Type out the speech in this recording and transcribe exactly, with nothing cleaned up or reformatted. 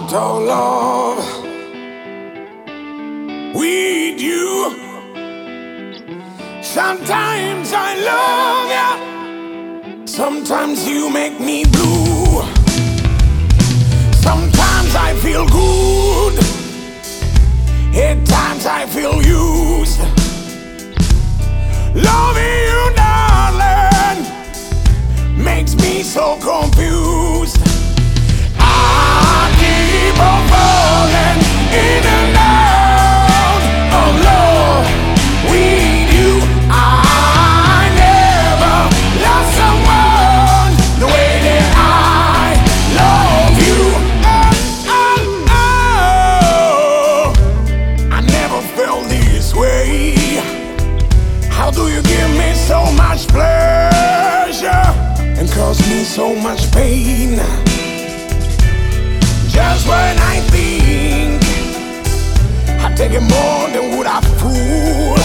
heart of love with you. Sometimes I love you, sometimes you make me blue. Sometimes I feel good, at times I feel used. Loving you, darling, makes me so confused. I keep on falling in and out of love with you. I never lost someone the way that I love you. Oh, oh, oh. I never felt this way. How do you give me so much pleasure and cause me so much pain? Just when I think I take it more than what I fool,